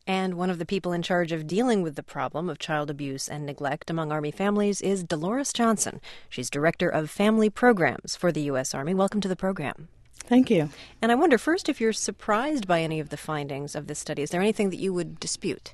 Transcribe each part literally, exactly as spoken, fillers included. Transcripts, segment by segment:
And one of the people in charge of dealing with the problem of child abuse and neglect among Army families is Dolores Johnson. She's Director of Family Programs for the U S. Army. Welcome to the program. Thank you. And I wonder first if you're surprised by any of the findings of this study. Is there anything that you would dispute?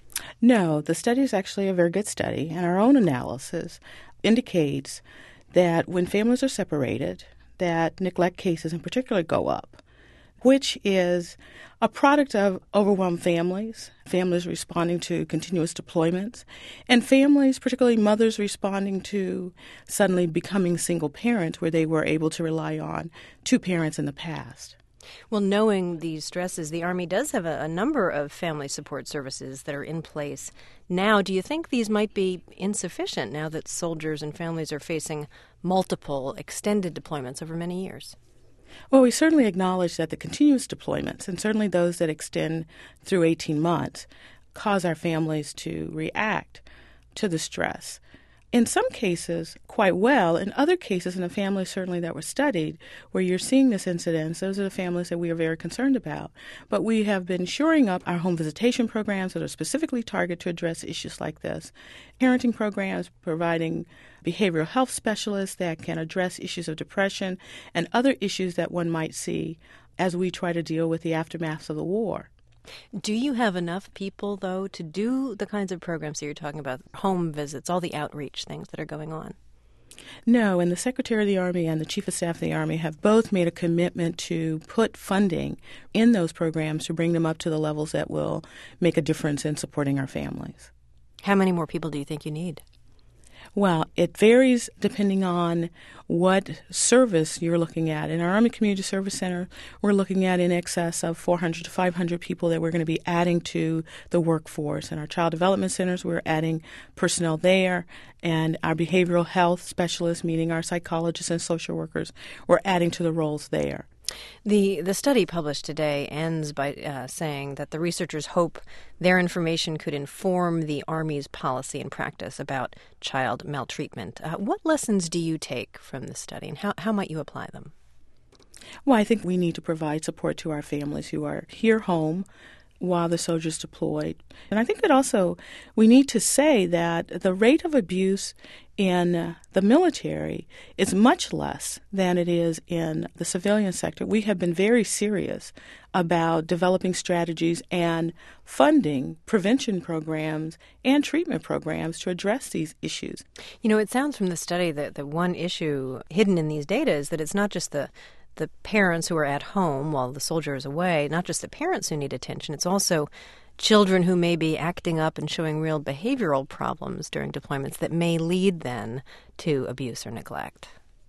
No, the study is actually a very good study, and our own analysis indicates that when families are separated, that neglect cases in particular go up, which is a product of overwhelmed families, families responding to continuous deployments, and families, particularly mothers, responding to suddenly becoming single parents where they were able to rely on two parents in the past. Well, knowing these stresses, the Army does have a, a number of family support services that are in place now. Do you think these might be insufficient now that soldiers and families are facing multiple extended deployments over many years? Well, we certainly acknowledge that the continuous deployments, and certainly those that extend through eighteen months, cause our families to react to the stress. In some cases, quite well. In other cases, in the families certainly that were studied, where you're seeing this incidence, those are the families that we are very concerned about. But we have been shoring up our home visitation programs that are specifically targeted to address issues like this, parenting programs providing behavioral health specialists that can address issues of depression and other issues that one might see as we try to deal with the aftermaths of the war. Do you have enough people, though, to do the kinds of programs that you're talking about, home visits, all the outreach things that are going on? No, and the Secretary of the Army and the Chief of Staff of the Army have both made a commitment to put funding in those programs to bring them up to the levels that will make a difference in supporting our families. How many more people do you think you need? Well, it varies depending on what service you're looking at. In our Army Community Service Center, we're looking at in excess of four hundred to five hundred people that we're going to be adding to the workforce. In our Child Development Centers, we're adding personnel there. And our behavioral health specialists, meaning our psychologists and social workers, we're adding to the roles there. The the study published today ends by uh, saying that the researchers hope their information could inform the Army's policy and practice about child maltreatment. Uh, what lessons do you take from the study, and how, how might you apply them? Well, I think we need to provide support to our families who are here home while the soldiers deployed. And I think that also we need to say that the rate of abuse in uh, the military is much less than it is in the civilian sector. We have been very serious about developing strategies and funding prevention programs and treatment programs to address these issues. You know, it sounds from the study that the one issue hidden in these data is that it's not just the the parents who are at home while the soldier is away, not just the parents who need attention, it's also children who may be acting up and showing real behavioral problems during deployments that may lead then to abuse or neglect.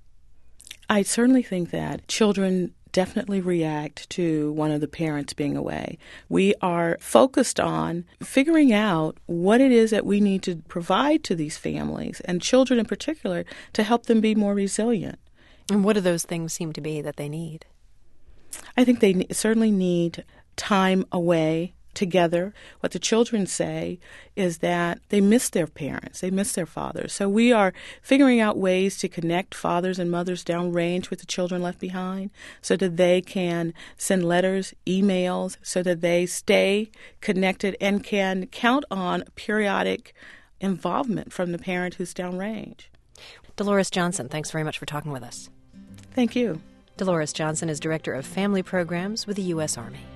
I certainly think that children definitely react to one of the parents being away. We are focused on figuring out what it is that we need to provide to these families, and children in particular, to help them be more resilient. And what do those things seem to be that they need? I think they certainly need time away together. What the children say is that they miss their parents, they miss their fathers. So we are figuring out ways to connect fathers and mothers downrange with the children left behind so that they can send letters, emails, so that they stay connected and can count on periodic involvement from the parent who's downrange. Dolores Johnson, thanks very much for talking with us. Thank you. Dolores Johnson is Director of Family Programs with the U S. Army.